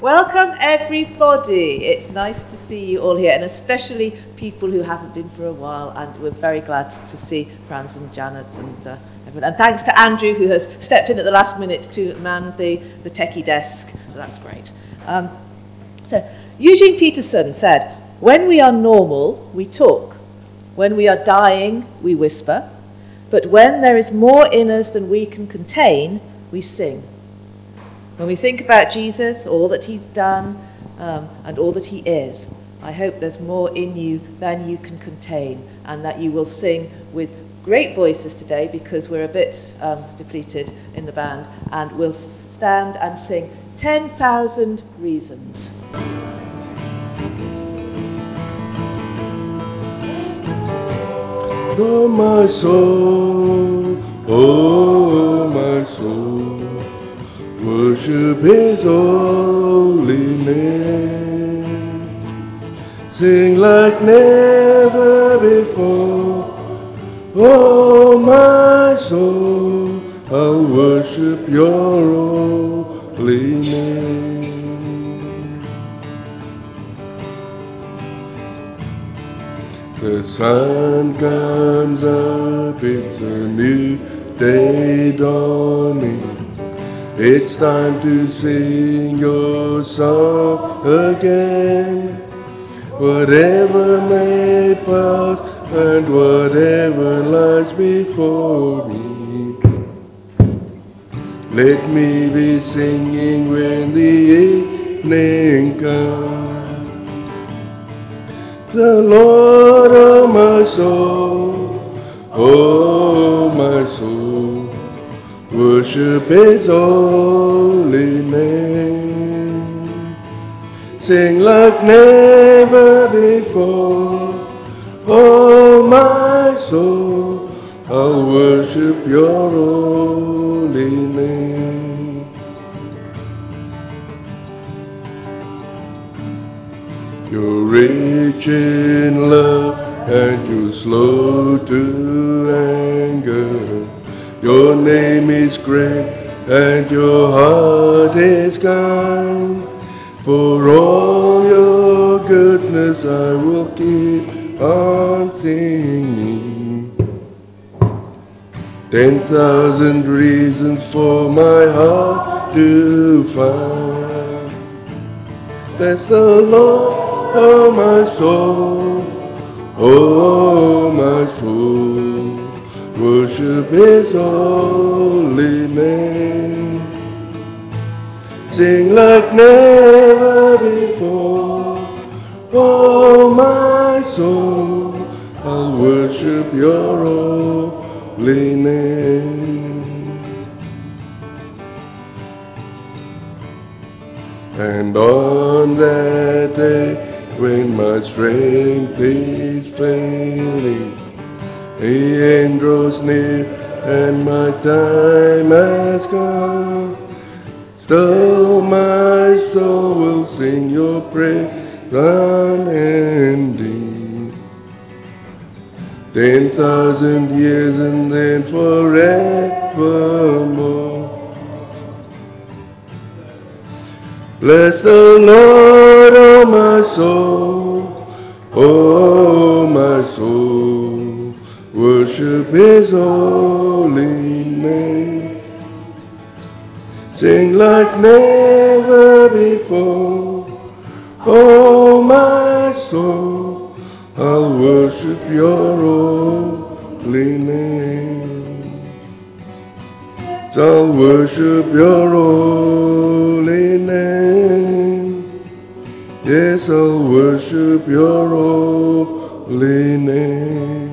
Welcome everybody. It's nice to see you all here, and especially people who haven't been for a while, and we're very glad to see Franz and Janet and everyone. And thanks to Andrew, who has stepped in at the last minute to man the techie desk, so that's great. So Eugene Peterson said, "When we are normal, we talk. When we are dying, we whisper. But when there is more in us than we can contain, we sing." When we think about Jesus, all that he's done, and all that he is, I hope there's more in you than you can contain, and that you will sing with great voices today, because we're a bit depleted in the band, and we'll stand and sing 10,000 Reasons. Oh my soul, oh my soul, worship his holy name. Sing like never before. Oh my soul, I'll worship your holy name. The sun comes up, it's a new day dawning. It's time to sing your song again. Whatever may pass and whatever lies before me, let me be singing when the evening comes. The Lord, oh my soul, oh my soul, worship his holy name. Sing like never before. Oh my soul, I'll worship your holy name. You're rich in love and you're slow to anger. Your name is great and your heart is kind. For all your goodness I will keep on singing. 10,000 reasons for my heart to find. Bless the Lord, oh my soul, oh my soul, worship his holy name. Sing like never before. Oh my soul, I'll worship your holy name. And on that day when my strength is failing, the end draws near and my time has come, still my soul will sing your praise unending. 10,000 years and then forevermore. Bless the Lord, oh my soul, oh my soul, worship his holy name. Sing like never before. Oh my soul, I'll worship your holy name. I'll worship your holy name. Yes, I'll worship your holy name.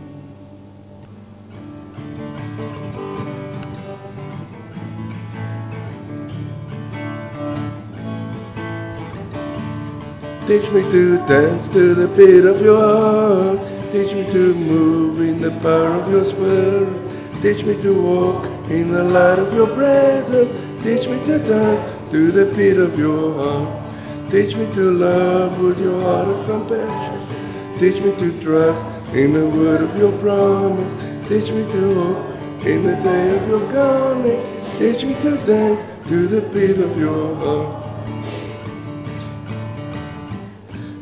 Teach me to dance to the beat of your heart. Teach me to move in the power of your spirit. Teach me to walk in the light of your presence. Teach me to dance to the beat of your heart. Teach me to love with your heart of compassion. Teach me to trust in the word of your promise. Teach me to hope in the day of your coming. Teach me to dance to the beat of your heart.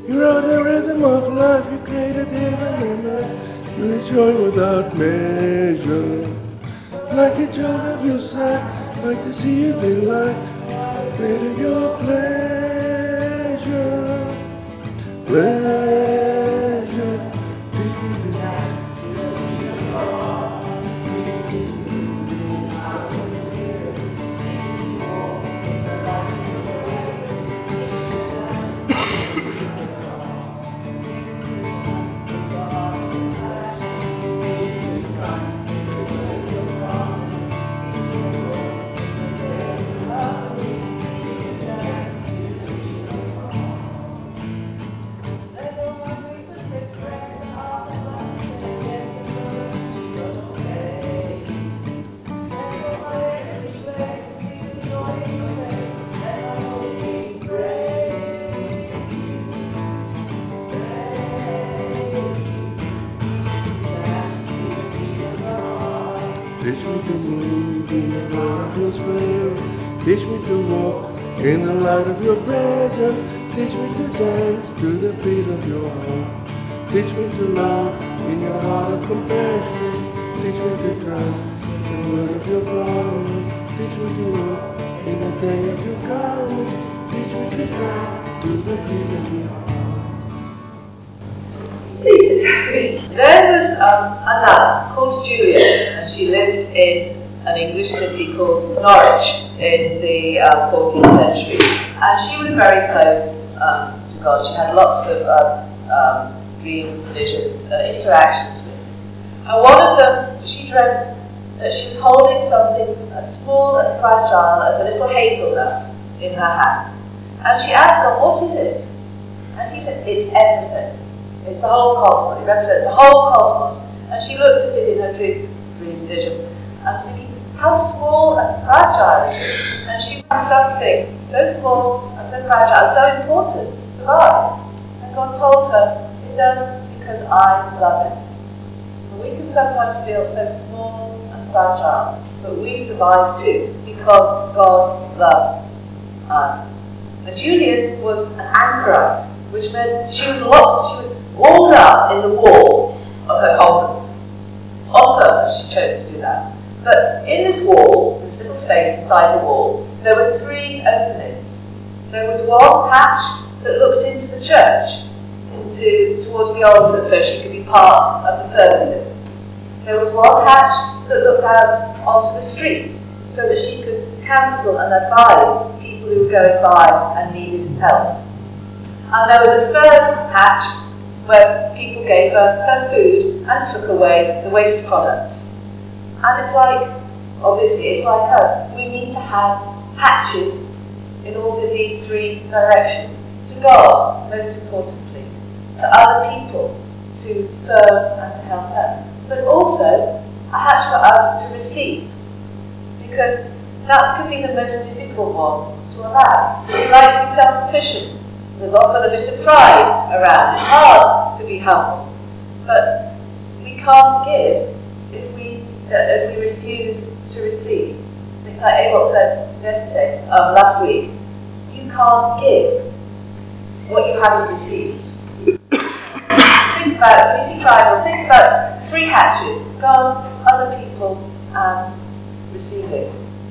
You are the rhythm of life, you created heaven and earth. You is joy without measure. Like a child of your sight, like to see you delight. Fate of your pleasure, pleasure. Teach me to dance. Teach me to move in the light of your spirit. Teach me to walk in the light of your presence. Teach me to dance to the beat of your heart. Teach me to love in your heart of compassion. Teach me to trust the word of your promise. Teach me to walk in the day of your coming. Teach me to dance to the beat of your heart. There was a nun called Julia, and she lived in an English city called Norwich in the 14th century. And she was very close to God. She had lots of dreams, visions, interactions with Him. And one of them, she dreamt that she was holding something as small and fragile as a little hazelnut in her hand. And she asked God, "What is it?" And He said, "It's everything. It's the whole cosmos. It represents the whole cosmos." And she looked at it in her dream vision and was thinking, how small and fragile it is. And she wants something so small and so fragile, so important to survive. And God told her, it does because I love it. And we can sometimes feel so small and fragile, but we survive too because God loves us. And Julian was an anchorite, which meant she was locked, she was walled up in the wall of her convent. On purpose, she chose to do that. But in this wall, this little space inside the wall, there were 3 openings. There was one hatch that looked into the church, towards the altar, so she could be part of the services. There was one hatch that looked out onto the street, so that she could counsel and advise people who were going by and needed help. And there was a third hatch where people gave her food and took away the waste products. And it's like, obviously, it's like us. We need to have hatches in all of these 3 directions. To God, most importantly. To other people, to serve and to help them. But also, a hatch for us to receive. Because that can be the most difficult one to allow. We like to be self-sufficient. There's often a bit of pride around. It's hard to be humble. But we can't give if we refuse to receive. It's like Abel said last week, you can't give what you haven't received. Think about it. When you see triangles, think about 3 hatches: God, other people, and receiving.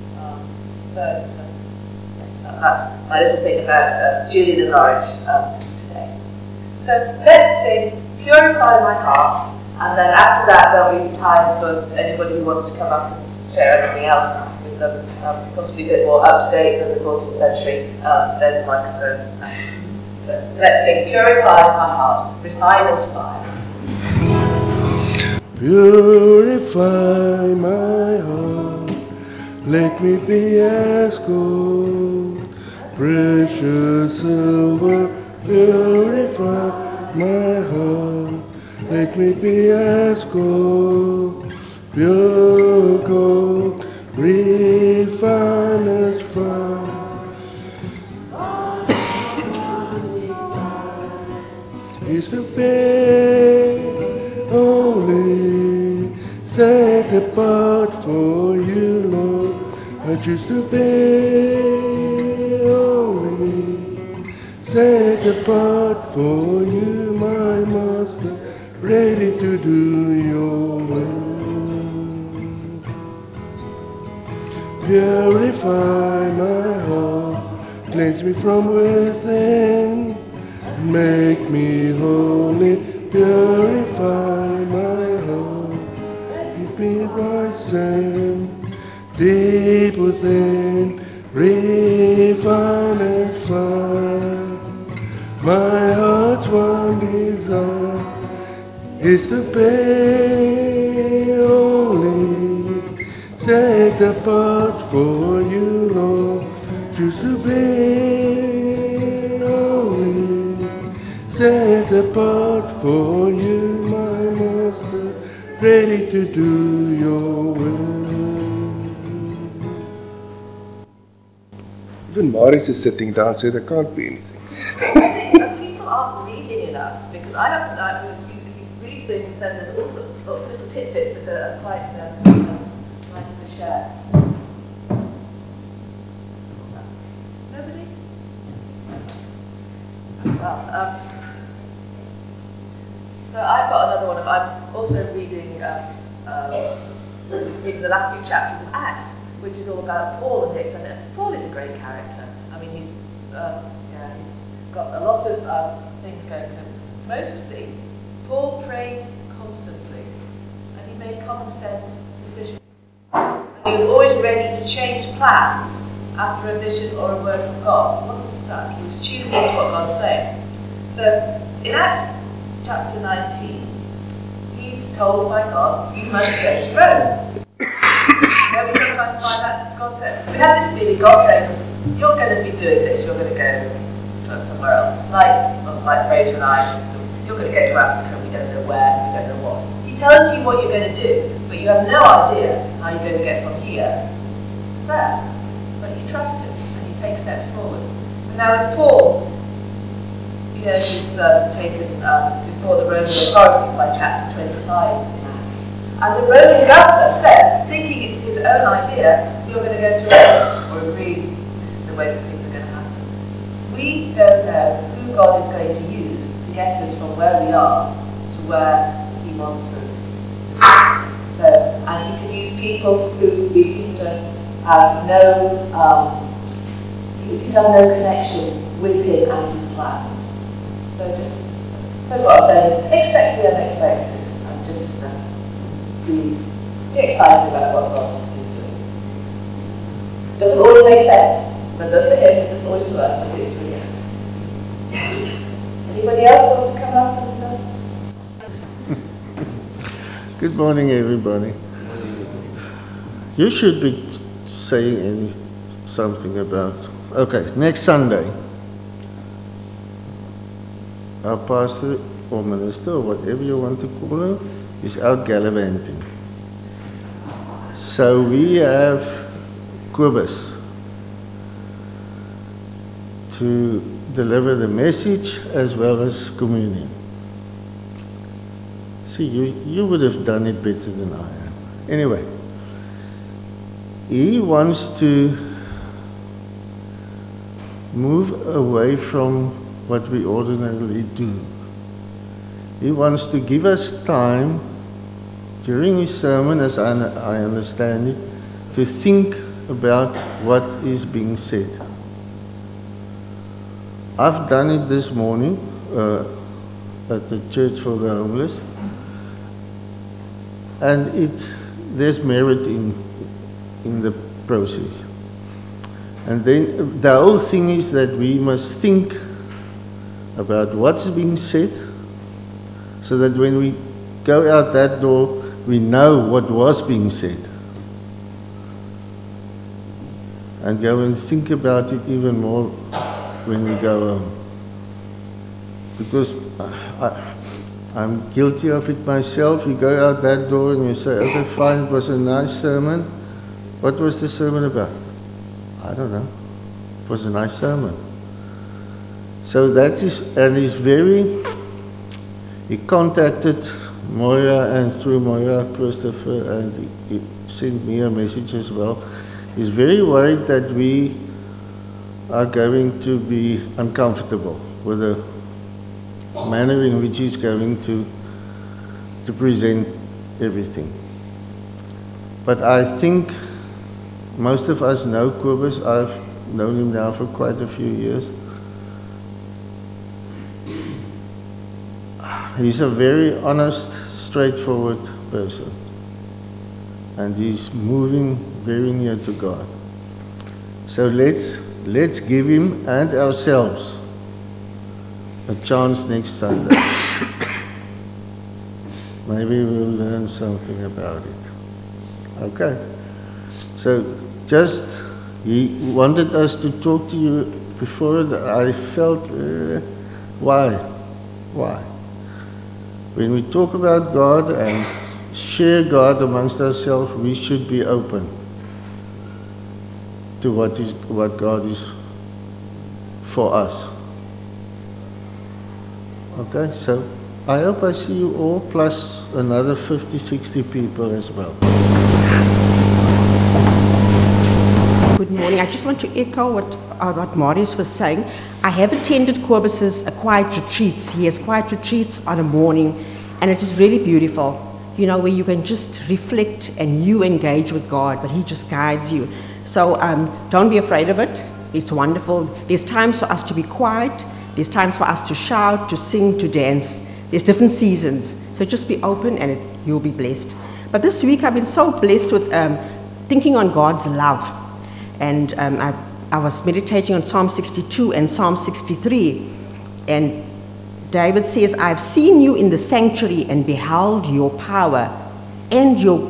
That's my little thing about Julian and Norwich today. So let's sing Purify My Heart, and then after that there'll be time for anybody who wants to come up and share anything else with them, possibly a bit more up to date than the 14th century. There's a microphone. So let's sing Purify My Heart, refine us by. Purify my heart, let me be as gold, precious silver. Purify my heart, let me be as gold, pure gold, refine us fine. Is to be holy, set apart for you, Lord. I choose to be holy, set set apart for you, my master, ready to do your will. Purify my heart, cleanse me from within, make me holy, purify my heart, keep me my sin, deep within, refine as fire. My heart's one desire is to be holy, set apart for you, Lord, choose to be holy, set apart for you, my master, ready to do your will. Even Maurice is sitting down, so there can't be anything. People aren't reading enough, because I have to, if you read things, then there's also lots of little tidbits that are quite nice to share. Nobody? Well, so I've got another one. I'm also reading the last few chapters of Acts, which is all about Paul and this. And Paul is a great character. I mean, he's got a lot of things going for him. Mostly, Paul prayed constantly, and he made common sense decisions. And he was always ready to change plans after a vision or a word from God. He wasn't stuck. He was tuned into what God's saying. So, in Acts chapter 19, he's told by God, you must go to Rome. We sometimes find that God said, we have this feeling, God said, you're going to be doing this, you're going to go somewhere else. Like Fraser and I, you're going to go to Africa, we don't know where, we don't know what. He tells you what you're going to do, but you have no idea how you're going to get from here to there. But you trust him, and you take steps forward. And now with Paul, he's taken before the Roman authorities by chapter 25 in Acts. And the Roman governor says, thinking it's his own idea, you're going to go to Rome, or agree this is the way that things are going to happen. We don't know who God is going to use to get us from where we are to where he wants us to be. So, and he can use people who seem to have no connection with him and his plans. So that's what I'm saying. Expect the unexpected, and just be excited about what God is doing. Doesn't always make sense, but does to him, it doesn't always to us, but it's really. Anybody else want to come up and Good morning, everybody. You should be saying something about. Okay, next Sunday. Our pastor or minister, or whatever you want to call him, is out gallivanting. So we have Kobus to deliver the message as well as communion. See, you would have done it better than I am. Anyway, he wants to move away from what we ordinarily do. He wants to give us time during his sermon, as I understand it, to think about what is being said. I've done it this morning at the Church for the Homeless, and there's merit in the process. And then the whole thing is that we must think about what's being said, so that when we go out that door, we know what was being said. And go and think about it even more when we go home. Because I'm guilty of it myself. You go out that door and you say, okay, fine, it was a nice sermon. What was the sermon about? I don't know. It was a nice sermon. So that is, and he contacted Moira, and through Moira, Christopher, and he sent me a message as well. He's very worried that we are going to be uncomfortable with the manner in which he's going to present everything. But I think most of us know Kobus. I've known him now for quite a few years. He's a very honest, straightforward person. And he's moving very near to God. So let's give him and ourselves a chance next Sunday. Maybe we'll learn something about it. Okay. So he wanted us to talk to you before. I felt, why? When we talk about God and share God amongst ourselves, we should be open to what God is for us. Okay, so I hope I see you all, plus another 50, 60 people as well. Good morning. I just want to echo what Marius was saying. I have attended Kobus's quiet retreats. He has quiet retreats on a morning, and it is really beautiful. You know, where you can just reflect and you engage with God, but He just guides you. So don't be afraid of it. It's wonderful. There's times for us to be quiet. There's times for us to shout, to sing, to dance. There's different seasons. So just be open and you'll be blessed. But this week I've been so blessed with thinking on God's love. And I was meditating on Psalm 62 and Psalm 63. And David says, I've seen you in the sanctuary and beheld your power and your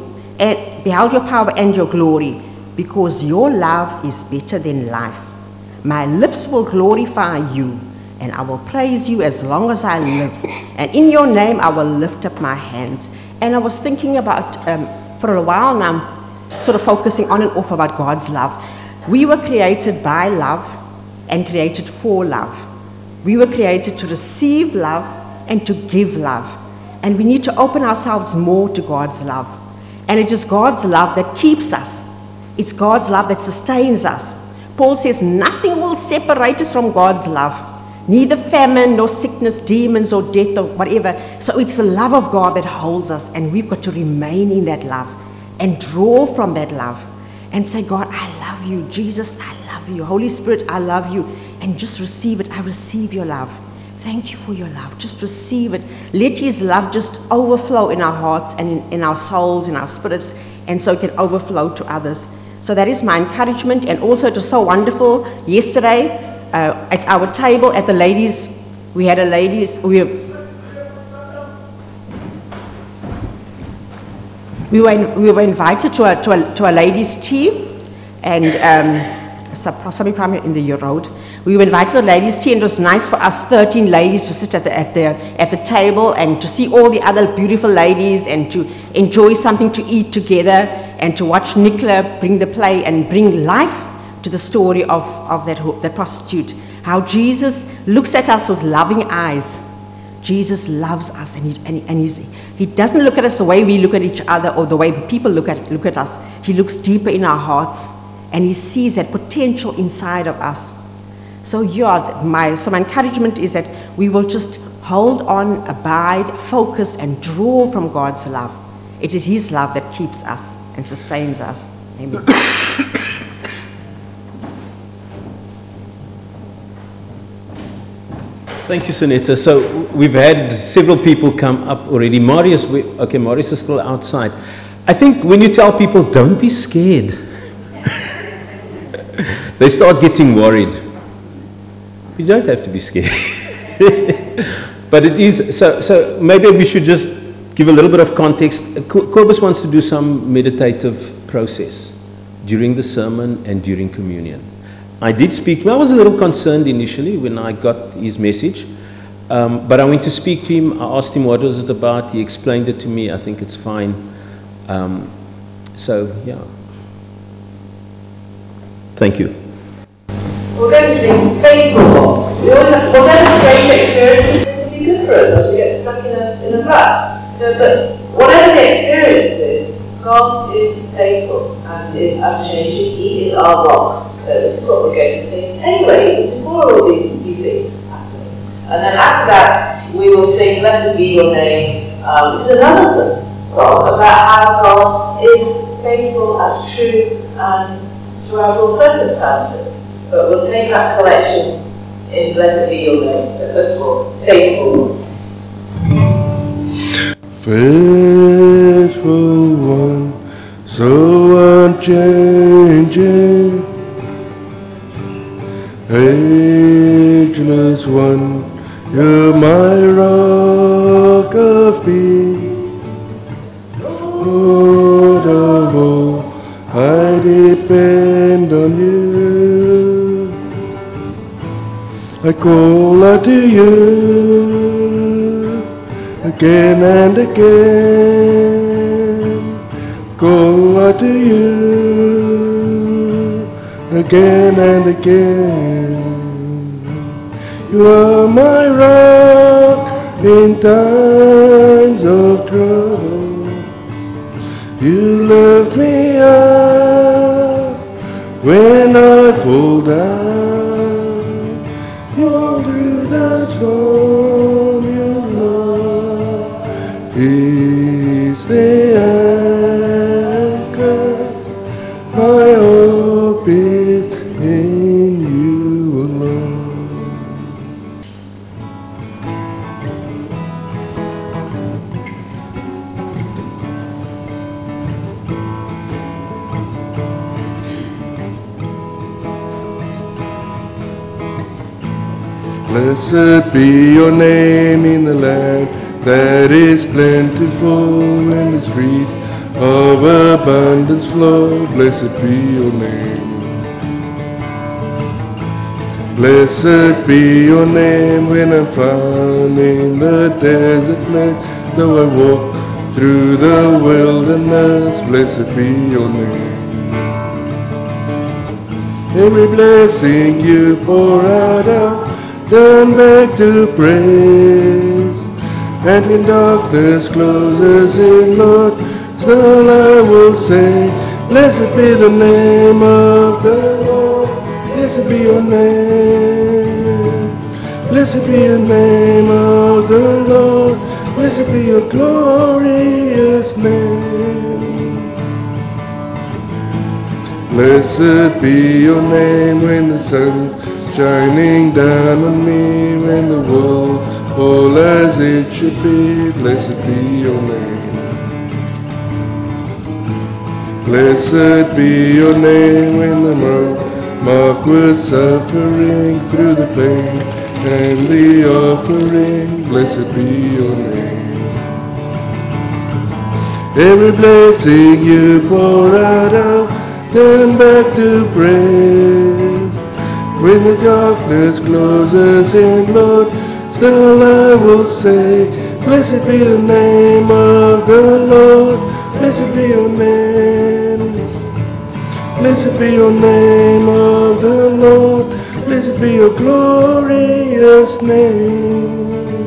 glory, because your love is better than life. My lips will glorify you, and I will praise you as long as I live. And in your name I will lift up my hands. And I was thinking about, for a while now, I'm sort of focusing on and off about God's love. We were created by love and created for love. We were created to receive love and to give love. And we need to open ourselves more to God's love. And it is God's love that keeps us. It's God's love that sustains us. Paul says nothing will separate us from God's love. Neither famine, nor sickness, demons, or death, or whatever. So it's the love of God that holds us. And we've got to remain in that love and draw from that love. And say, God, I love you. Jesus, I love you. Holy Spirit, I love you. And just receive it. I receive your love. Thank you for your love. Just receive it. Let His love just overflow in our hearts and in our souls, in our spirits, and so it can overflow to others. So that is my encouragement. And also it was so wonderful. Yesterday, at our table at the ladies, we had a ladies, we were invited to a ladies' tea, and Sabi Prime in the road. We were invited to a ladies' tea, and it was nice for us 13 ladies to sit at the table and to see all the other beautiful ladies and to enjoy something to eat together and to watch Nicola bring the play and bring life to the story of that prostitute. How Jesus looks at us with loving eyes. Jesus loves us, and He doesn't look at us the way we look at each other or the way people look at us. He looks deeper in our hearts, and He sees that potential inside of us. So my encouragement is that we will just hold on, abide, focus, and draw from God's love. It is His love that keeps us and sustains us. Amen. Thank you, Sunita. So we've had several people come up already. Marius is still outside. I think when you tell people, don't be scared, they start getting worried. You don't have to be scared. But it is, so maybe we should just give a little bit of context. Kobus wants to do some meditative process during the sermon and during communion. I did speak. I was a little concerned initially when I got his message, but I went to speak to him. I asked him what was it about. He explained it to me. I think it's fine. So yeah. Thank you. We're going to sing Faithful. Whatever strange experiences, it would be good for us as we get stuck in a rut. So, but whatever the experience is, God is faithful and is unchanging. He is our rock. So this is what we're going to sing anyway, before all these things happen. And then after that, we will sing Blessed Be Your Name, which is another song about how God is faithful and true and throughout all circumstances. But we'll take that collection in Blessed Be Your Name. So first of all, faithful. Faithful one, so unchanging, ageless one, you're my rock of peace. Lord of all, I depend on you. I call out to you again and again. Call out to you again and again. You are my rock in times of trouble. You lift me up when I fall down. All through the storm, your love is the anchor. My hope is in you alone. Blessed be your name in the land that is plentiful, when the streets of abundance flow. Blessed be your name. Blessed be your name when I'm found in the desert place, though I walk through the wilderness. Blessed be your name. Every blessing you pour out, I'll turn back to praise. And when darkness closes in, Lord, still I will say, blessed be the name of the Lord. Blessed be your name. Blessed be the name of the Lord. Blessed be your glorious name. Blessed be your name when the sun's shining down on me, when the world all as it should be. Blessed be your name. Blessed be your name when the mark was suffering through the pain and the offering. Blessed be your name. Every blessing you pour out, I'll turn back to praise. When the darkness closes in, Lord, still I will say, blessed be the name of the Lord. Blessed be your name. Blessed be your name of the Lord. Blessed be your glorious name.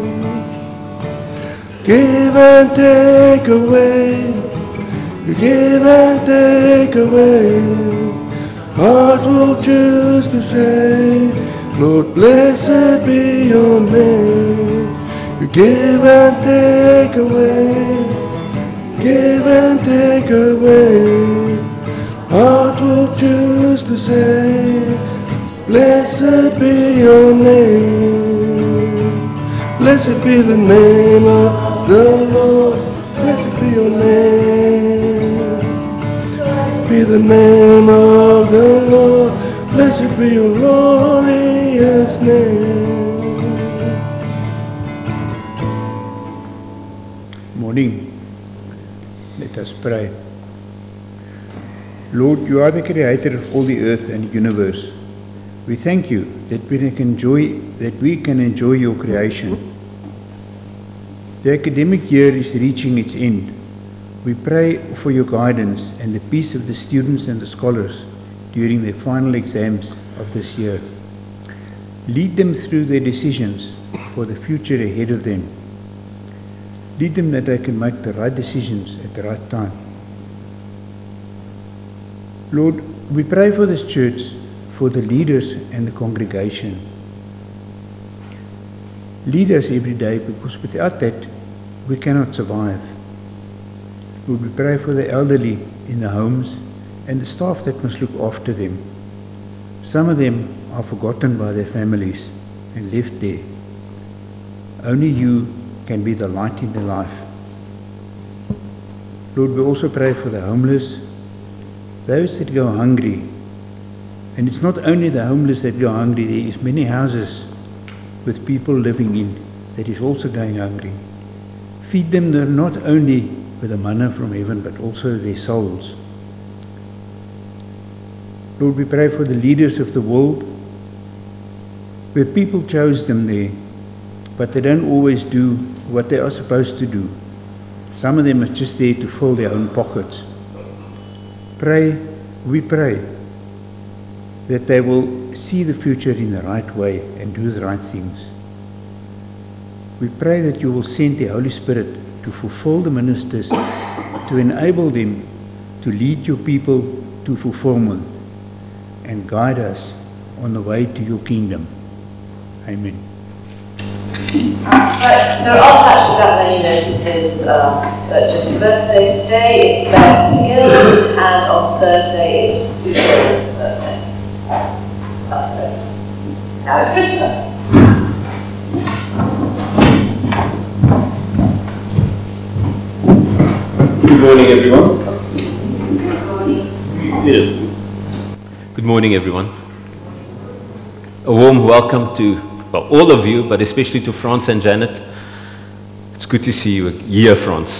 Give and take away. You give and take away. Heart will choose to say, Lord, blessed be your name. You give and take away. Give and take away. Heart will choose to say, blessed be your name. Blessed be the name of the Lord. Blessed be your name. Be the name of the Lord. Blessed be your glorious name. Morning. Let us pray. Lord, you are the creator of all the earth and the universe. We thank you that we can enjoy your creation. The academic year is reaching its end. We pray for your guidance and the peace of the students and the scholars during their final exams of this year. Lead them through their decisions for the future ahead of them. Lead them that they can make the right decisions at the right time. Lord, we pray for this church, for the leaders and the congregation. Lead us every day, because without that we cannot survive. Lord, we pray for the elderly in the homes and the staff that must look after them. Some of them are forgotten by their families and left there. Only you can be the light in their life. Lord, we also pray for the homeless, those that go hungry. And it's not only the homeless that go hungry, there is many houses with people living in that is also going hungry. Feed them not only with the manna from heaven, but also their souls. Lord, we pray for the leaders of the world, where people chose them there, but they don't always do what they are supposed to do. Some of them are just there to fill their own pockets. We pray that they will see the future in the right way and do the right things. We pray that you will send the Holy Spirit to fulfill the ministers, to enable them to lead your people to fulfillment and guide us on the way to your kingdom. Amen. There aren't actually that many notices just birthdays today. It's Beth Gill, and on Thursday it's Suzanne's birthday. That's this. Now it's Christmas. Good morning, everyone. Good morning. Good morning, everyone. A warm welcome to, well, all of you, but especially to Frans and Janet. It's good to see you here, Frans.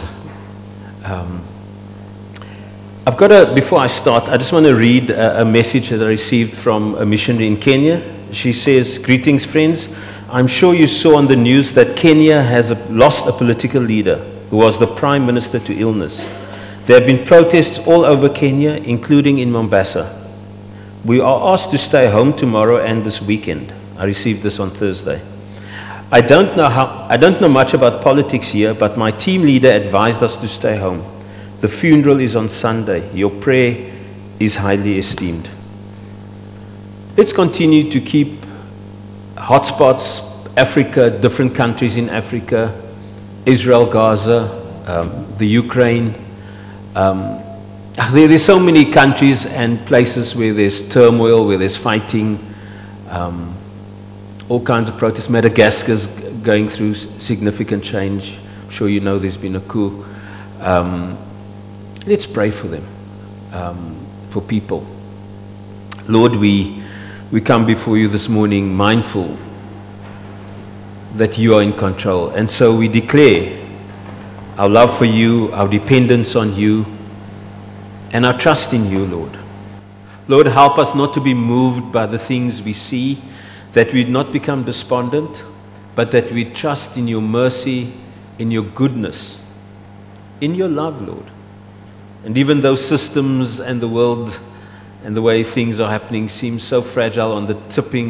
Before I start, I just want to read a message that I received from a missionary in Kenya. She says, "Greetings, friends. I'm sure you saw on the news that Kenya has lost a political leader who was the Prime Minister to illness. There have been protests all over Kenya, including in Mombasa. We are asked to stay home tomorrow and this weekend." I received this on Thursday. I don't know much about politics here, but my team leader advised us to stay home. The funeral is on Sunday. Your prayer is highly esteemed. Let's continue to keep hotspots, Africa, different countries in Africa, Israel, Gaza, the Ukraine. There's so many countries and places where there's turmoil, where there's fighting, all kinds of protests. Madagascar's going through significant change. I'm sure you know there's been a coup. Let's pray for them, for people. Lord, we come before you this morning mindful that you are in control. And so we declare our love for you, our dependence on you, and our trust in you, Lord. Lord, help us not to be moved by the things we see, that we not become despondent, but that we trust in your mercy, in your goodness, in your love, Lord. And even though systems and the world and the way things are happening seem so fragile, on the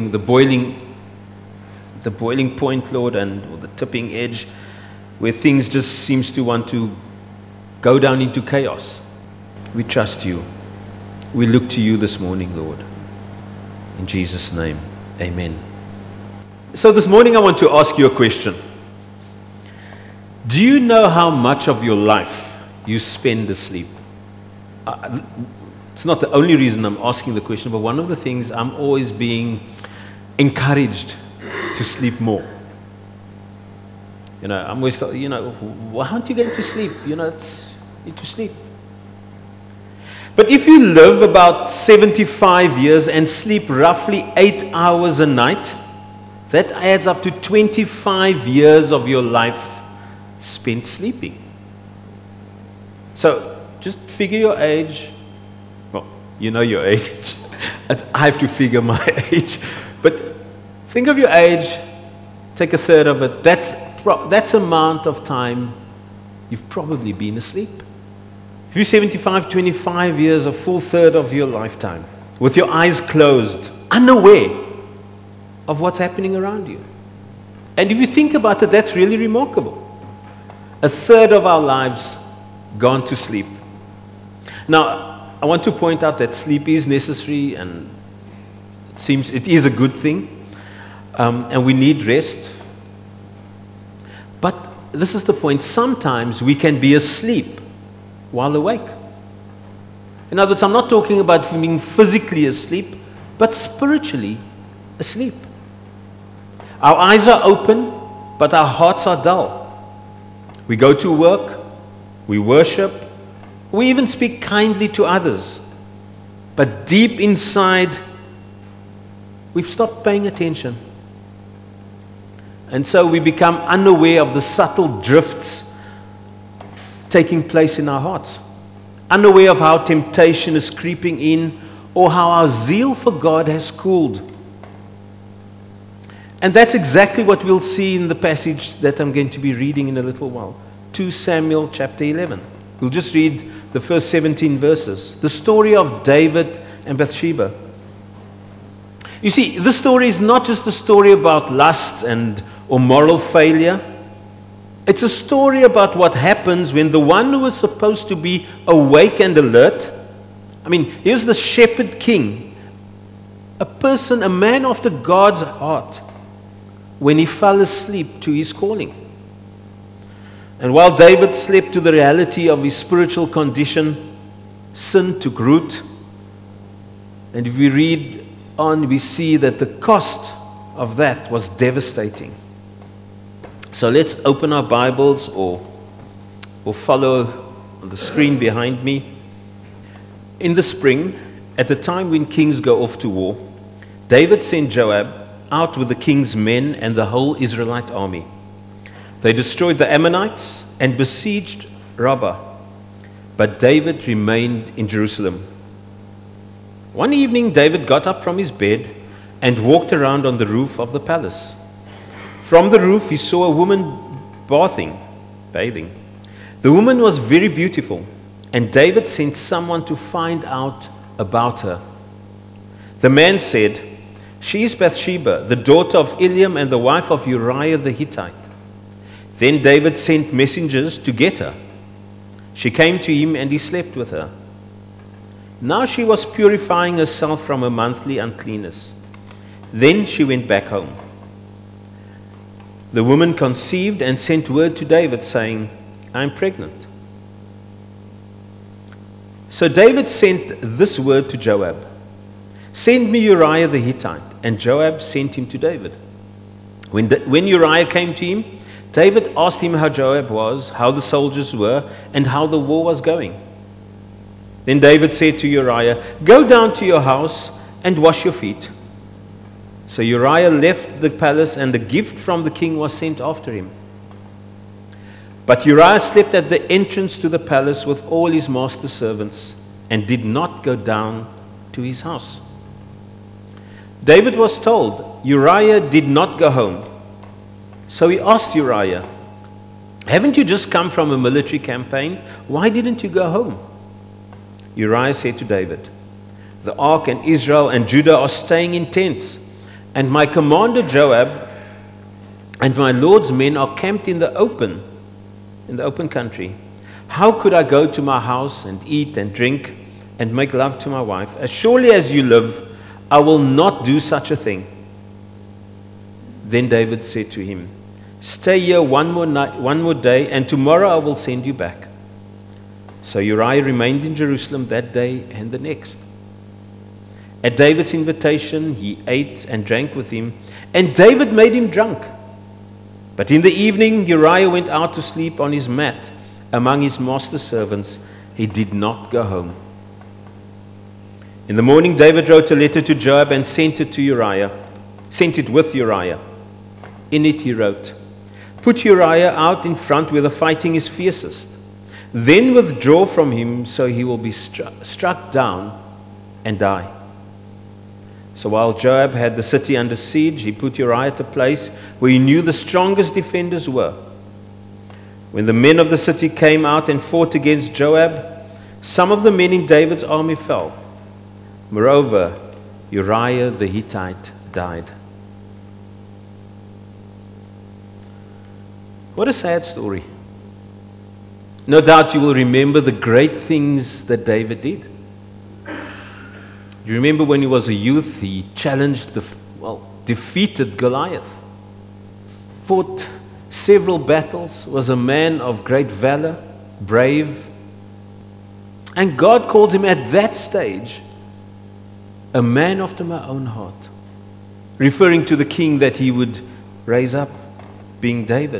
boiling point, Lord, or the tipping edge, where things just seems to want to go down into chaos, we trust you. We look to you this morning, Lord. In Jesus' name, amen. So this morning I want to ask you a question. Do you know how much of your life you spend asleep? It's not the only reason I'm asking the question, but one of the things, I'm always being encouraged to sleep more. I'm always thought, why aren't you going to sleep? It's need to sleep. But if you live about 75 years and sleep roughly 8 hours a night, that adds up to 25 years of your life spent sleeping. So just figure your age. Well, you know your age. I have to figure my age. But think of your age, take a third of it. That's amount of time you've probably been asleep. If you're 75, 25 years, a full third of your lifetime, with your eyes closed, unaware of what's happening around you. And if you think about it, that's really remarkable. A third of our lives gone to sleep. Now, I want to point out that sleep is necessary, and it seems it is a good thing. And we need rest. But this is the point. Sometimes we can be asleep while awake. In other words, I'm not talking about being physically asleep, but spiritually asleep. Our eyes are open, but our hearts are dull. We go to work, we worship, we even speak kindly to others. But deep inside, we've stopped paying attention. And so we become unaware of the subtle drifts taking place in our hearts. Unaware of how temptation is creeping in, or how our zeal for God has cooled. And that's exactly what we'll see in the passage that I'm going to be reading in a little while. 2 Samuel chapter 11. We'll just read the first 17 verses. The story of David and Bathsheba. You see, this story is not just a story about lust or moral failure. It's a story about what happens when the one who is supposed to be awake and alert, here's the shepherd king, a man after God's heart, when he fell asleep to his calling. And while David slept to the reality of his spiritual condition, sin took root. And if we read on, we see that the cost of that was devastating. So let's open our Bibles or follow on the screen behind me. In the spring, at the time when kings go off to war, David sent Joab out with the king's men and the whole Israelite army. They destroyed the Ammonites and besieged Rabbah, but David remained in Jerusalem. One evening, David got up from his bed and walked around on the roof of the palace. From the roof, he saw a woman bathing. The woman was very beautiful, and David sent someone to find out about her. The man said, "She is Bathsheba, the daughter of Eliam and the wife of Uriah the Hittite." Then David sent messengers to get her. She came to him and he slept with her. Now she was purifying herself from her monthly uncleanness. Then she went back home. The woman conceived and sent word to David saying, "I am pregnant." So David sent this word to Joab, "Send me Uriah the Hittite." And Joab sent him to David. When Uriah came to him, David asked him how Joab was, how the soldiers were, and how the war was going. Then David said to Uriah, "Go down to your house and wash your feet." So Uriah left the palace, and a gift from the king was sent after him. But Uriah slept at the entrance to the palace with all his master's servants, and did not go down to his house. David was told Uriah did not go home. So he asked Uriah, "Haven't you just come from a military campaign? Why didn't you go home?" Uriah said to David, "The ark and Israel and Judah are staying in tents, and my commander Joab and my Lord's men are camped in the open country. How could I go to my house and eat and drink and make love to my wife? As surely as you live, I will not do such a thing." Then David said to him, "Stay here one more day, and tomorrow I will send you back." So Uriah remained in Jerusalem that day and the next. At David's invitation, he ate and drank with him, and David made him drunk. But in the evening, Uriah went out to sleep on his mat among his master's servants. He did not go home. In the morning, David wrote a letter to Joab and sent it with Uriah. In it he wrote, "Put Uriah out in front where the fighting is fiercest. Then withdraw from him so he will be struck down and die." So while Joab had the city under siege, he put Uriah at a place where he knew the strongest defenders were. When the men of the city came out and fought against Joab, some of the men in David's army fell. Moreover, Uriah the Hittite died. What a sad story. No doubt you will remember the great things that David did. You remember when he was a youth, he challenged defeated Goliath, fought several battles, was a man of great valor, brave. And God calls him at that stage a man after my own heart, referring to the king that he would raise up, being David.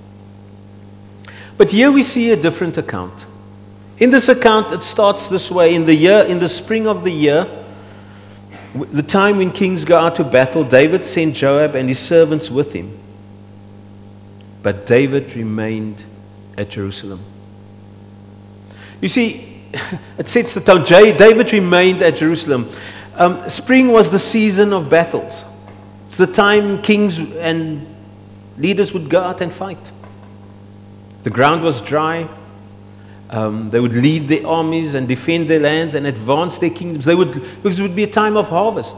But here we see a different account. In this account, it starts this way. In the spring of the year, the time when kings go out to battle, David sent Joab and his servants with him. But David remained at Jerusalem. You see, it sets the tone. David remained at Jerusalem. Spring was the season of battles. It's the time kings and leaders would go out and fight. The ground was dry. They would lead their armies and defend their lands and advance their kingdoms. Because it would be a time of harvest.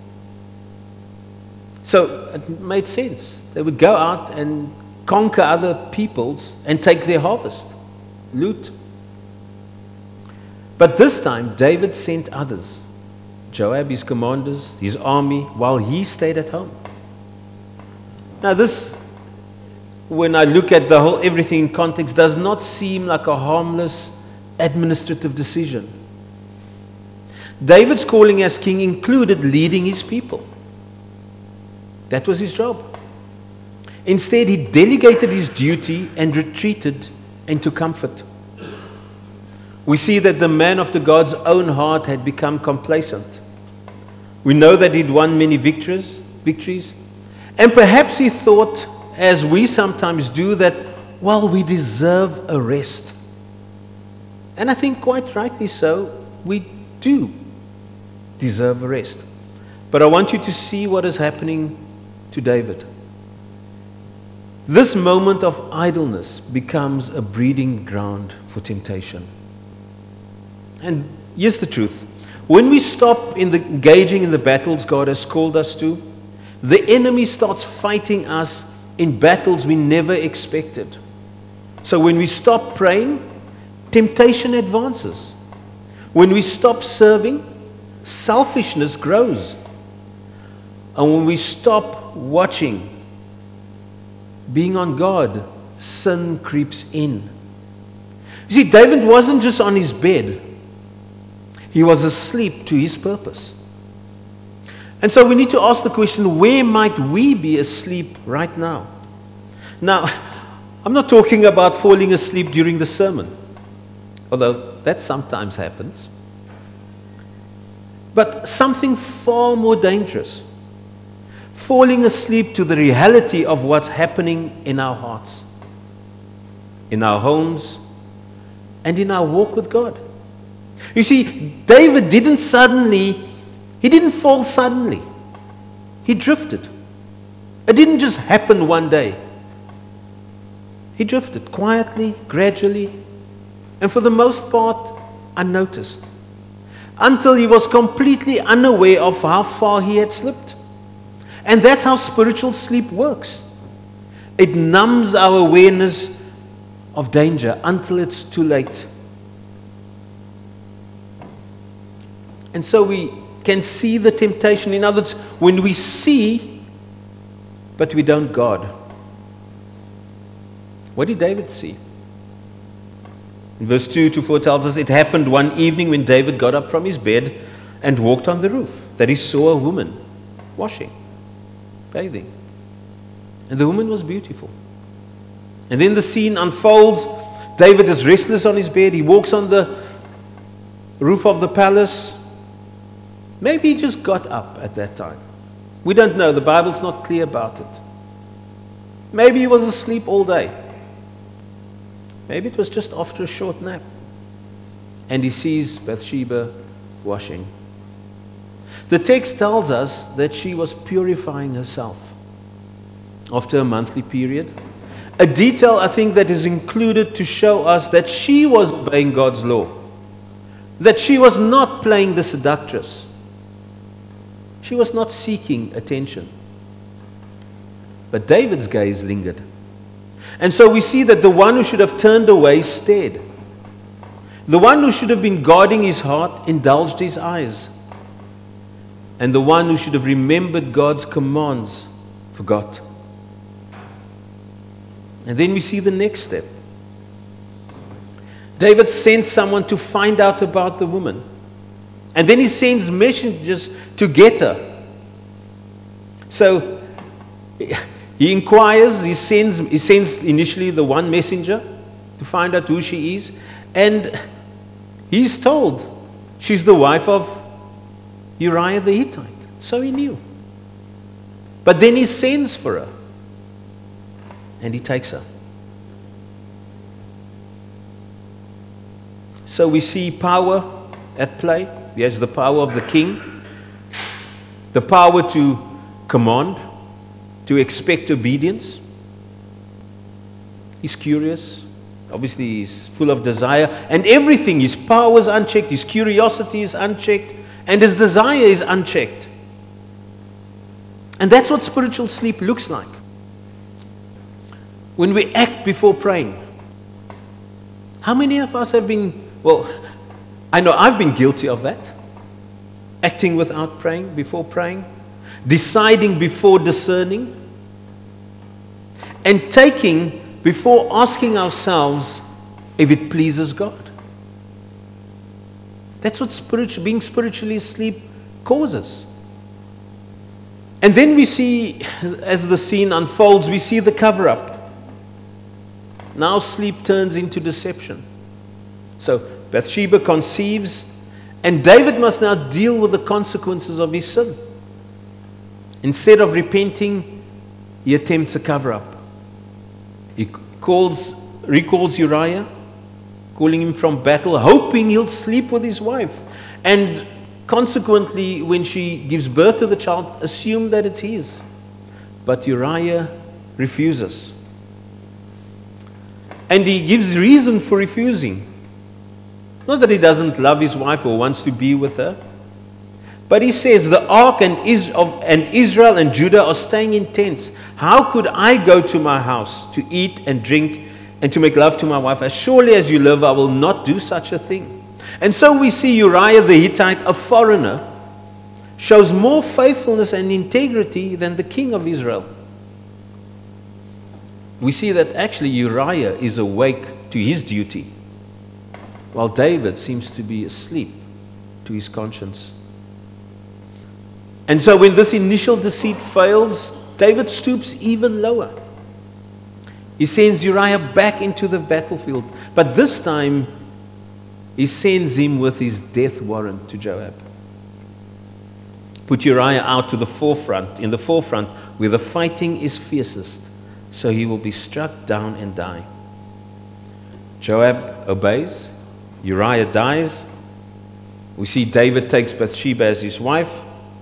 So it made sense. They would go out and conquer other peoples and take their harvest, loot. But this time, David sent others. Joab, his commanders, his army, while he stayed at home. Now this, when I look at the whole everything in context, does not seem like a harmless administrative decision. David's calling as king included leading his people. That was his job. Instead, he delegated his duty and retreated into comfort. We see that the man after God's own heart had become complacent. We know that he'd won many victories, and perhaps he thought, as we sometimes do, that, well, we deserve a rest. And I think quite rightly so, we do deserve a rest. But I want you to see what is happening to David. This moment of idleness becomes a breeding ground for temptation. And here's the truth. When we stop engaging in the battles God has called us to, the enemy starts fighting us in battles we never expected. So when we stop praying, temptation advances. When we stop serving, selfishness grows. And when we stop watching, being on God, sin creeps in. You see, David wasn't just on his bed. He was asleep to his purpose. And so we need to ask the question, where might we be asleep right now? Now, I'm not talking about falling asleep during the sermon, although that sometimes happens. But something far more dangerous. Falling asleep to the reality of what's happening in our hearts, in our homes, and in our walk with God. You see, David didn't fall suddenly. He drifted. It didn't just happen one day. He drifted quietly, gradually, and for the most part, unnoticed, until he was completely unaware of how far he had slipped. And that's how spiritual sleep works. It numbs our awareness of danger until it's too late. And so we can see the temptation. In other words, when we see, but we don't guard. What did David see? In verse 2-4 tells us, it happened one evening when David got up from his bed and walked on the roof, that he saw a woman washing, bathing. And the woman was beautiful. And then the scene unfolds. David is restless on his bed. He walks on the roof of the palace. Maybe he just got up at that time. We don't know. The Bible's not clear about it. Maybe he was asleep all day. Maybe it was just after a short nap. And he sees Bathsheba washing. The text tells us that she was purifying herself after a monthly period. A detail, I think, that is included to show us that she was obeying God's law. That she was not playing the seductress. She was not seeking attention. But David's gaze lingered. And so we see that the one who should have turned away stared. The one who should have been guarding his heart indulged his eyes. And the one who should have remembered God's commands forgot. And then we see the next step. David sends someone to find out about the woman. And then he sends messengers to get her. So he inquires, he sends initially the one messenger to find out who she is. And he's told she's the wife of Uriah the Hittite. So he knew. But then he sends for her. And he takes her. So we see power at play. He has the power of the king. The power to command. To expect obedience. He's curious. Obviously he's full of desire. And everything, his power is unchecked. His curiosity is unchecked. And his desire is unchecked. And that's what spiritual sleep looks like. When we act before praying. How many of us have been, I know I've been guilty of that. Acting without praying, before praying. Deciding before discerning. And taking before asking ourselves if it pleases God. That's what being spiritually asleep causes. And then we see, as the scene unfolds, we see the cover-up. Now sleep turns into deception. So Bathsheba conceives, and David must now deal with the consequences of his sin. Instead of repenting, he attempts a cover-up. He recalls Uriah, calling him from battle, hoping he'll sleep with his wife. And consequently, when she gives birth to the child, assume that it's his. But Uriah refuses. And he gives reason for refusing. Not that he doesn't love his wife or wants to be with her. But he says, the ark and Israel and Judah are staying in tents. How could I go to my house to eat and drink and to make love to my wife? As surely as you live, I will not do such a thing. And so we see Uriah the Hittite, a foreigner, shows more faithfulness and integrity than the king of Israel. We see that actually Uriah is awake to his duty, while David seems to be asleep to his conscience. And so when this initial deceit fails, David stoops even lower. He sends Uriah back into the battlefield, but this time he sends him with his death warrant to Joab. Put Uriah out to the forefront, in the forefront where the fighting is fiercest, so he will be struck down and die. Joab obeys. Uriah dies. We see David takes Bathsheba as his wife.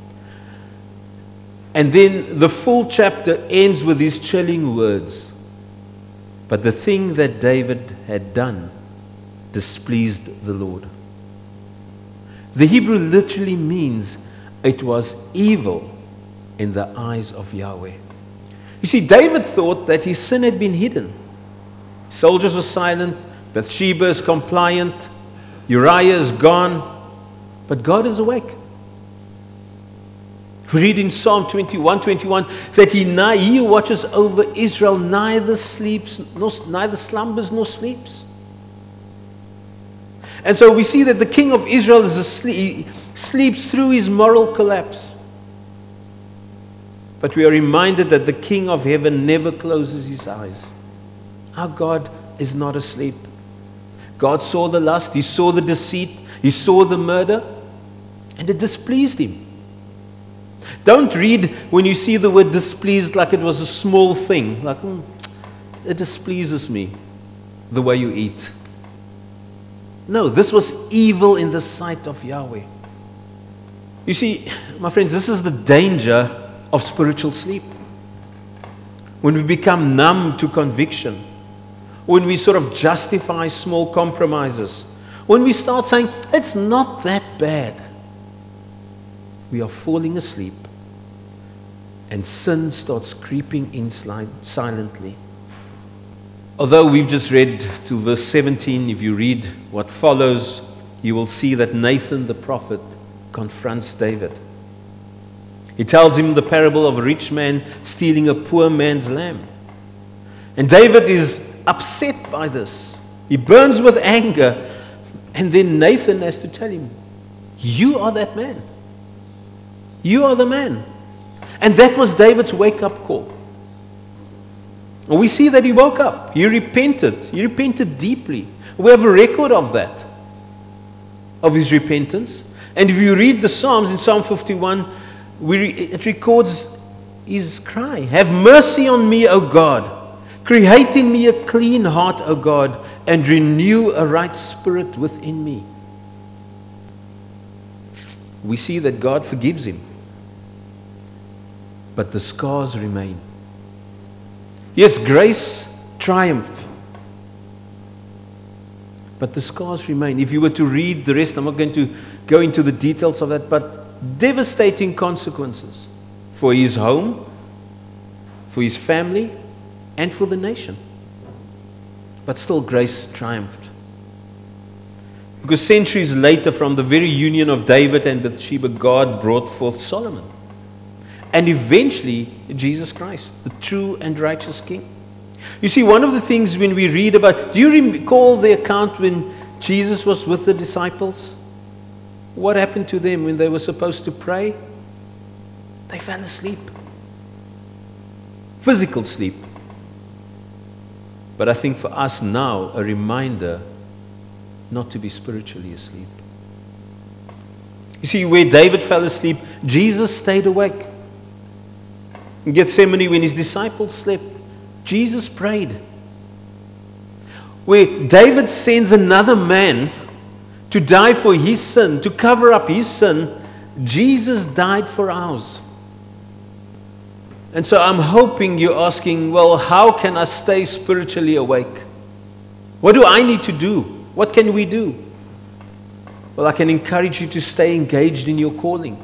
And then the full chapter ends with these chilling words. But the thing that David had done displeased the Lord. The Hebrew literally means it was evil in the eyes of Yahweh. You see, David thought that his sin had been hidden. Soldiers were silent. Bathsheba is compliant. Uriah is gone. But God is awake. We read in Psalm 21:21 that he who watches over Israel neither slumbers nor sleeps. And so we see that the king of Israel is asleep, sleeps through his moral collapse. But we are reminded that the King of heaven never closes his eyes. Our God is not asleep. God saw the lust, he saw the deceit, he saw the murder, and it displeased him. Don't read when you see the word displeased like it was a small thing. Like, it displeases me the way you eat. No, this was evil in the sight of Yahweh. You see, my friends, this is the danger of spiritual sleep. When we become numb to conviction, when we sort of justify small compromises, when we start saying, it's not that bad, we are falling asleep and sin starts creeping in silently. Although we've just read to verse 17, if you read what follows, you will see that Nathan the prophet confronts David. He tells him the parable of a rich man stealing a poor man's lamb. And David is upset by this. He burns with anger. And then Nathan has to tell him, you are that man. You are the man. And that was David's wake-up call. And we see that he woke up. He repented. He repented deeply. We have a record of that, of his repentance. And if you read the Psalms in Psalm 51, it records his cry. Have mercy on me, O God. Create in me a clean heart, O God, and renew a right spirit within me. We see that God forgives him. But the scars remain. Yes, grace triumphed. But the scars remain. If you were to read the rest, I'm not going to go into the details of that, but devastating consequences for his home, for his family, and for the nation. But still grace triumphed. Because centuries later, from the very union of David and Bathsheba, God brought forth Solomon. And eventually, Jesus Christ, the true and righteous King. You see, one of the things when we read about, do you recall the account when Jesus was with the disciples? What happened to them when they were supposed to pray? They fell asleep. Physical sleep. But I think for us now, a reminder not to be spiritually asleep. You see, where David fell asleep, Jesus stayed awake. In Gethsemane, when his disciples slept, Jesus prayed. Where David sends another man to die for his sin, to cover up his sin, Jesus died for ours. And so I'm hoping you're asking, well, how can I stay spiritually awake? What do I need to do? What can we do? Well, I can encourage you to stay engaged in your calling.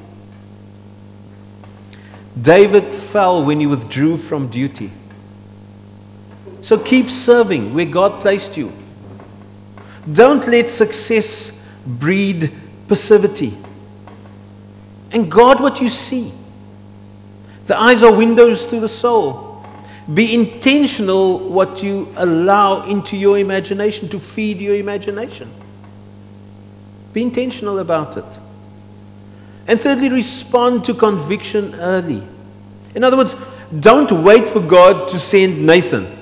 David fell when he withdrew from duty. So keep serving where God placed you. Don't let success breed passivity. And guard what you see. The eyes are windows to the soul. Be intentional what you allow into your imagination, to feed your imagination. Be intentional about it. And thirdly, respond to conviction early. In other words, don't wait for God to send Nathan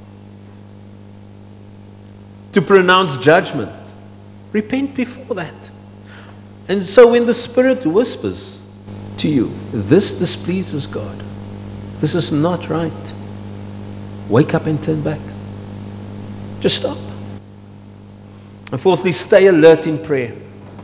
to pronounce judgment. Repent before that. And so when the Spirit whispers to you, this displeases God, this is not right, wake up and turn back. Just stop. And fourthly, stay alert in prayer.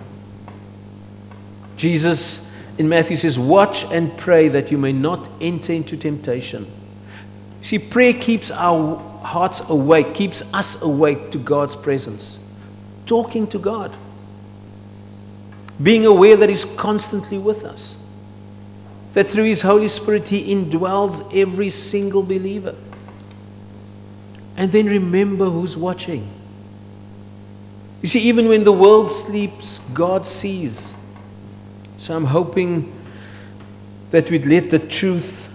Jesus in Matthew says, watch and pray that you may not enter into temptation. See, prayer keeps our hearts awake, keeps us awake to God's presence. Talking to God. Being aware that He's constantly with us. That through His Holy Spirit He indwells every single believer. And then remember who's watching. You see, even when the world sleeps, God sees. So I'm hoping that we'd let the truth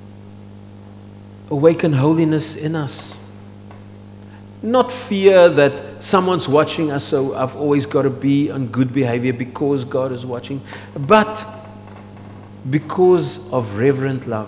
awaken holiness in us. Not fear that someone's watching us, so I've always got to be on good behavior because God is watching. But because of reverent love.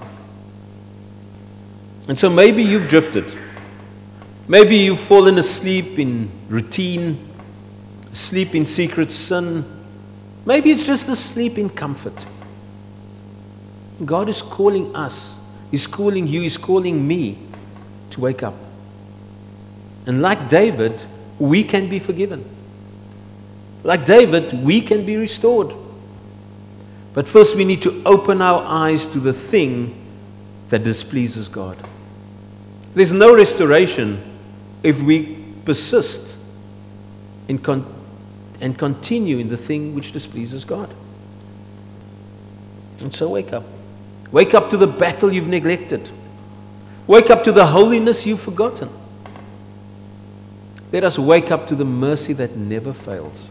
And so maybe you've drifted. Maybe you've fallen asleep in routine, asleep in secret sin. Maybe it's just asleep in comfort. God is calling us. He's calling you. He's calling me to wake up. And like David, we can be forgiven. Like David, we can be restored. But first we need to open our eyes to the thing that displeases God. There's no restoration if we persist and continue in the thing which displeases God. And so wake up. Wake up to the battle you've neglected. Wake up to the holiness you've forgotten. Let us wake up to the mercy that never fails.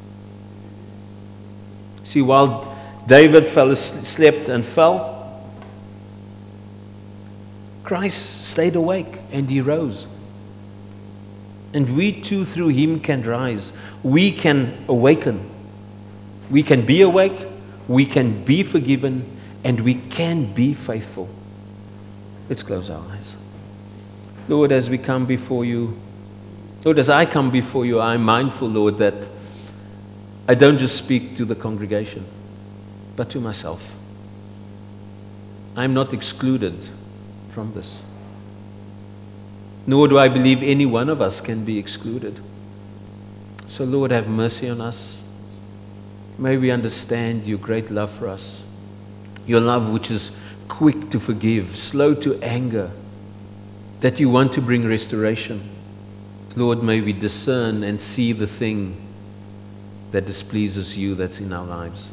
See, while David slept and fell, Christ stayed awake and He rose. And we too through Him can rise. We can awaken. We can be awake, we can be forgiven, and we can be faithful. Let's close our eyes. Lord, as we come before You, Lord, as I come before You, I'm mindful, Lord, that I don't just speak to the congregation, but to myself. I'm not excluded from this. Nor do I believe any one of us can be excluded. So Lord, have mercy on us. May we understand Your great love for us. Your love which is quick to forgive, slow to anger, that You want to bring restoration. Lord, may we discern and see the thing that displeases You that's in our lives,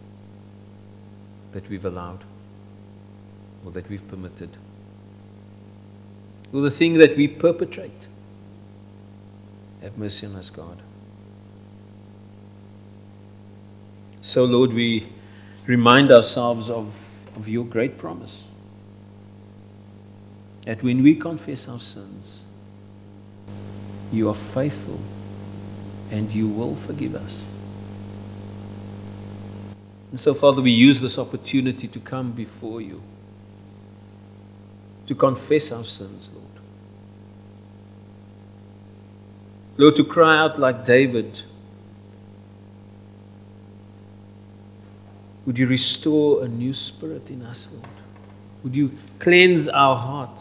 that we've allowed or that we've permitted, or the thing that we perpetrate. Have mercy on us, God. So, Lord, we remind ourselves of Your great promise that when we confess our sins, You are faithful and You will forgive us. And so, Father, we use this opportunity to come before You, to confess our sins, Lord. Lord, to cry out like David, would You restore a new spirit in us, Lord? Would You cleanse our hearts?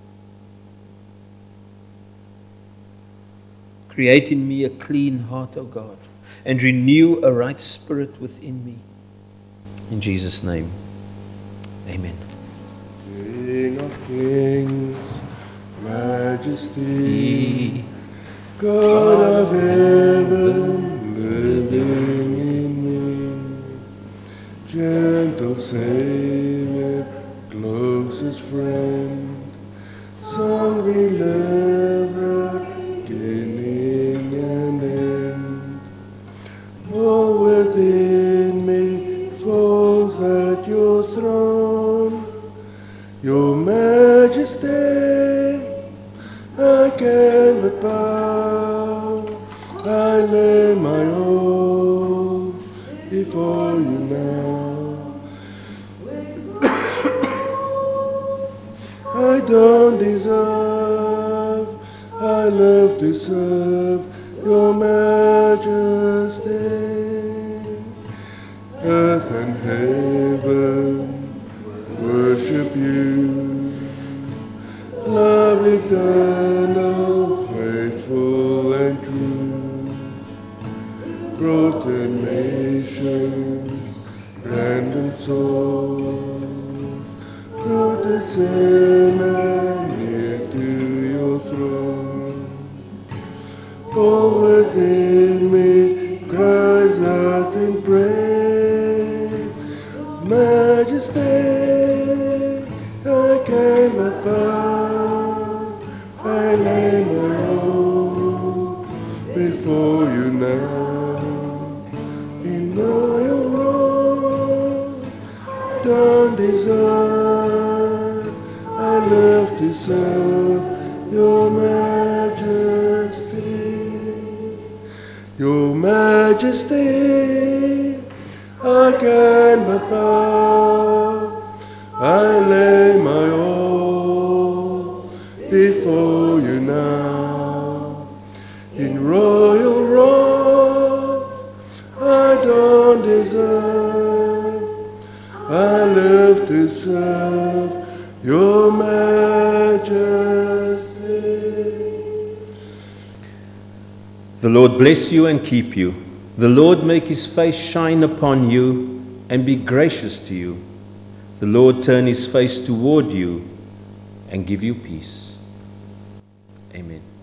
Create in me a clean heart, O God, and renew a right spirit within me. In Jesus' name, amen. King of kings, Majesty, God of heaven, living in me, gentle Savior, closest friend, song beloved, beginning and end. All within me falls at Your throne. Your Majesty, I can but bow. I lay my all before You now. I don't deserve, I love to serve Your Majesty. Earth and heaven worship You. Love eternal, faithful and true. Broken nations, random souls, rooted sinner near to Your throne. All within me cries out in praise, Majesty, I cannot bow. I lay my all before You now. In royal robe, don't deserve, I love to serve Your Majesty. Your Majesty, I can but bow. I lay my all before You now. In royal robes, I don't deserve, I live to serve Your Majesty. The Lord bless you and keep you. The Lord make His face shine upon you and be gracious to you. The Lord turn His face toward you and give you peace. Amen.